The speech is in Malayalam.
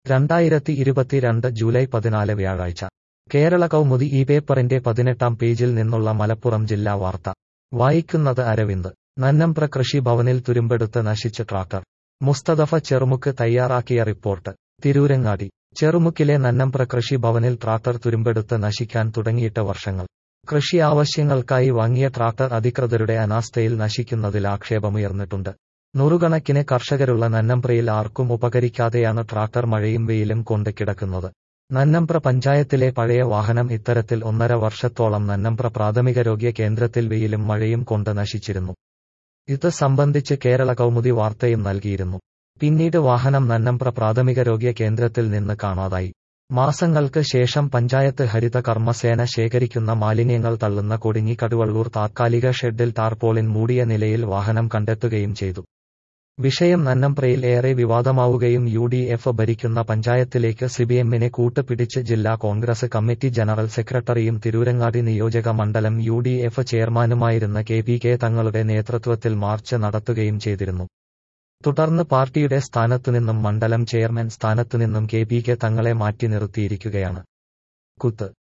2022 ജൂലൈ 14 വ്യാഴാഴ്ച കേരള കൗമുദി ഈ പേപ്പറിന്റെ 18-ാം പേജിൽ നിന്നുള്ള മലപ്പുറം ജില്ലാ വാർത്ത വായിക്കുന്നത് അരവിന്ദ്. നന്നമ്പ്ര കൃഷിഭവനിൽ തുരുമ്പെടുത്ത് നശിച്ച ട്രാക്ടർ. മുസ്തഫ ചെറുമുക്ക് തയ്യാറാക്കിയ റിപ്പോർട്ട്. തിരൂരങ്ങാടി. ചെറുമുക്കിലെ നന്നമ്പ്ര കൃഷിഭവനിൽ ട്രാക്ടർ തുരുമ്പെടുത്ത് നശിക്കാൻ തുടങ്ങിയിട്ട് വർഷങ്ങൾ. കൃഷി ആവശ്യങ്ങൾക്കായി വാങ്ങിയ ട്രാക്ടർ അധികൃതരുടെ അനാസ്ഥയിൽ നശിക്കുന്നതിൽ ആക്ഷേപമുയർന്നിട്ടുണ്ട്. നൂറുകണക്കിന് കർഷകരുള്ള നന്നമ്പ്രയിൽ ആർക്കും ഉപകരിക്കാതെയാണ് ട്രാക്ടർ മഴയും വെയിലും കൊണ്ട് കിടക്കുന്നത്. നന്നമ്പ്ര പഞ്ചായത്തിലെ പഴയ വാഹനം ഇത്തരത്തിൽ 1.5 വർഷത്തോളം നന്നമ്പ്ര പ്രാഥമികാരോഗ്യ കേന്ദ്രത്തിൽ വെയിലും മഴയും കൊണ്ട് നശിച്ചിരുന്നു. ഇത് സംബന്ധിച്ച് കേരള കൗമുദി വാർത്തയും നൽകിയിരുന്നു. പിന്നീട് വാഹനം നന്നമ്പ്ര പ്രാഥമികാരോഗ്യ കേന്ദ്രത്തിൽ നിന്ന് കാണാതായി. മാസങ്ങൾക്ക് ശേഷം പഞ്ചായത്ത് ഹരിത കർമ്മസേന ശേഖരിക്കുന്ന മാലിന്യങ്ങൾ തള്ളുന്ന കൊടിഞ്ഞി കടുവള്ളൂർ താത്കാലിക ഷെഡിൽ ടാർപോളിൻ മൂടിയ നിലയിൽ വാഹനം കണ്ടെത്തുകയും ചെയ്തു. വിഷയം നന്നമ്പ്രയിൽ ഏറെ വിവാദമാവുകയും UDF ഭരിക്കുന്ന പഞ്ചായത്തിലേക്ക് CPMനെ കൂട്ടുപിടിച്ച് ജില്ലാ കോൺഗ്രസ് കമ്മിറ്റി ജനറൽ സെക്രട്ടറിയും തിരൂരങ്ങാടി നിയോജക മണ്ഡലം UDF ചെയർമാനുമായിരുന്ന KPK തങ്ങളുടെ നേതൃത്വത്തിൽ മാർച്ച് നടത്തുകയും ചെയ്തിരുന്നു. തുടർന്ന് പാർട്ടിയുടെ സ്ഥാനത്തുനിന്നും മണ്ഡലം ചെയർമാൻ സ്ഥാനത്തുനിന്നും KPK തങ്ങളെ മാറ്റി നിർത്തിയിരിക്കുകയാണ്. കുത്ത്.